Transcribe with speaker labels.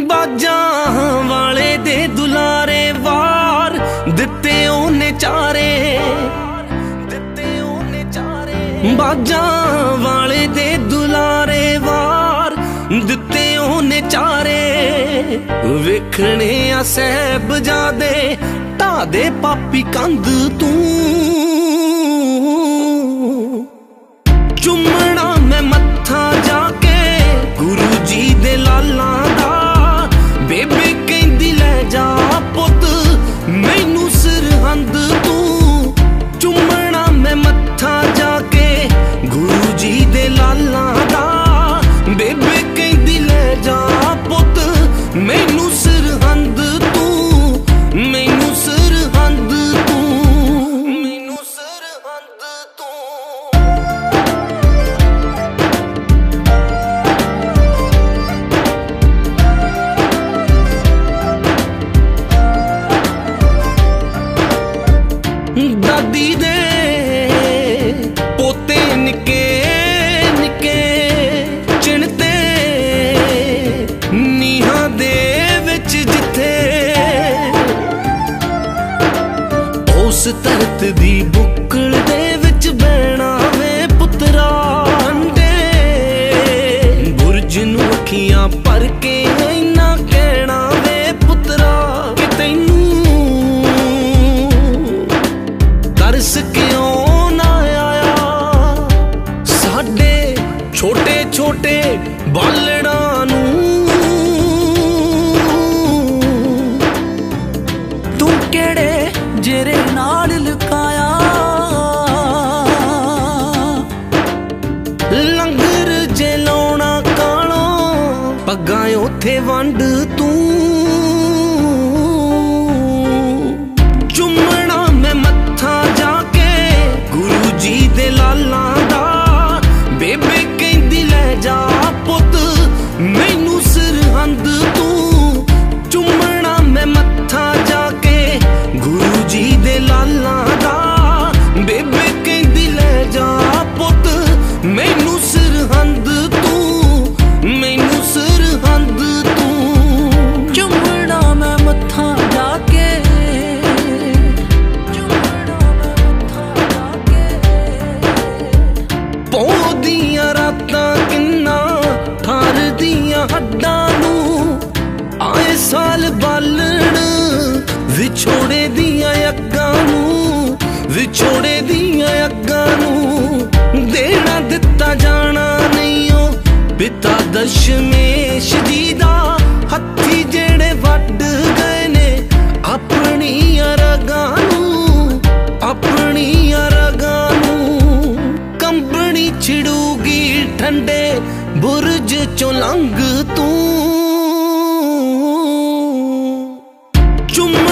Speaker 1: ਬਾਜਾਂ ਵਾਲੇ ਦੇ ਦੁਲਾਰੇ ਵਾਰ ਦਿੱਤੇ ਉਹਨੇ ਚਾਰੇ, ਬਾਜਾਂ ਵਾਲੇ ਦੇ ਦੁਲਾਰੇ ਵਾਰ ਦਿੱਤੇ ਉਹਨੇ ਚਾਰੇ। ਵੇਖਣੇ ਆ ਸਾਹਿਬਜ਼ਾਦੇ ਢਾਹ ਦੇ ਪਾਪੀ ਕੰਧ ਤੂੰ, ਚੁੰਮਣਾ ਮੈਂ ਮੱਥਾ ਜਾ ਕੇ ਗੁਰੂ ਜੀ ਦੇ ਲਾਲਾਂ ਦਾ। ਬੇਬੇ ਕਹਿੰਦੀ ਲੈ ਜਾ ਪੁੱਤ ਮੈਨੂੰ ਸਰਹੰਦ ਤੂੰ, ਚੁੰਮਣਾ ਮੈਂ ਮੱਥਾ ਜਾ ਕੇ ਗੁਰੂ ਜੀ ਦੇ ਲਾਲਾਂ ਦਾ। ਬੇਬੇ ਕਹਿੰਦੀ ਲੈ ਜਾ ਪੁੱਤ ਮੈਨੂੰ ਸਰਹੰਦ ਤੂੰ, ਮੈਨੂੰ ਸਰਹੰਦ ਤੂੰ, ਮੈਨੂੰ ਸਰਹੰਦ ਤੂੰ। ਦਾਦੀ ਦੇ ਪੋਤੇ ਨਿੱਕੇ ਨਿੱਕੇ ਚਿਣਤੇ ਨੀਹਾਂ ਦੇ ਵਿੱਚ, ਜਿੱਥੇ ਉਸ ਧਰਤ ਦੀ ਬੁੱਕਲ ਦੇ ਵਿੱਚ ਬਹਿਣਾ ਵੇ ਪੁੱਤਰਾ। ਅੰਡੇ ਬੁਰਜ ਨੂੰ ਅੱਖੀਆਂ ਭਰ ਕੇ ਇੰਨਾ ਕਹਿਣਾ ਵੇ ਪੁੱਤਰਾ ਕਿ ਤੈਨੂੰ ਤਰਸ ਕਿਉਂ ਨਾ ਆਇਆ ਸਾਡੇ ਛੋਟੇ ਛੋਟੇ ਬਾਲੜਾਂ ਨੂੰ।
Speaker 2: ਤੂੰ ਕਿਹੜੇ ਜੇਰੇ ਨਾਲ ਲੁਕਾਇਆ,
Speaker 1: ਲੰਗਰ ਜੇ ਲਾਉਣਾ ਕਾਲੋਂ ਪੱਗਾਂ ਉੱਥੇ ਵੰਡ ਤੂੰ, ਚੁੰਮਣਾ ਮੈਂ ਮੱਥਾ ਜਾ ਕੇ ਗੁਰੂ ਜੀ ਦੇ ਲਾਲਾਂ ਦਾ। ਬੇਬੇ ਕਹਿੰਦੀ ਲੈ ਜਾ ਪੁੱਤ ਮੈਨੂੰ ਸਰਹੰਦ ਤੂੰ, ਚੁੰਮਣਾ ਮੈਂ ਮੱਥਾ ਜਾ ਕੇ ਗੁਰੂ ਜੀ ਦੇ ਲਾਲਾਂ ਦਾ। ਬੇਬੇ ਕਹਿੰਦੀ ਲੈ ਜਾ ਪੁੱਤ ਮੈਨੂੰ ਸਰਹੰਦ ਤੂੰ, ਮੈਨੂੰ ਸਰਹੰਦ ਤੂੰ।
Speaker 2: ਚੁੰਮਣਾ ਮੈਂ ਮੱਥਾ ਜਾ ਕੇ,
Speaker 1: ਪੌਂ ਦੀਆਂ ਰਾਤਾਂ ਕਿੰਨਾ ਠਾਰਦੀਆਂ ਹੱਡਾਂ ਨੂੰ, ਆਏ ਸਾਲ ਬਾਲਣ ਵਿਛੋੜੇ ਦੀਆਂ ਅੱਗਾਂ ਨੂੰ, ਵਿਛੋੜੇ ਦੀਆਂ ਅੱਗਾਂ ਨੂੰ। ਦੇਣਾ ਦਿੱਤਾ ਜਾਣਾ ਨਹੀਂ ਓ ਪਿਤਾ ਦਸ਼ਮੇਸ਼ ਜੀ ਦਾ, ਹੱਥੀ ਜਿਹੜੇ ਵੱਢ ਗਏ ਨੇ ਆਪਣੀਆਂ ਰਗਾਂ ਨੂੰ, ਆਪਣੀਆਂ ਰਗਾਂ ਨੂੰ। ਕੰਬਣੀ ਛਿੜੂਗੀ ਠੰਡੇ ਬੁਰਜ ਚੋਂ ਲੰਘ ਤੂੰ, ਚੁੰਮ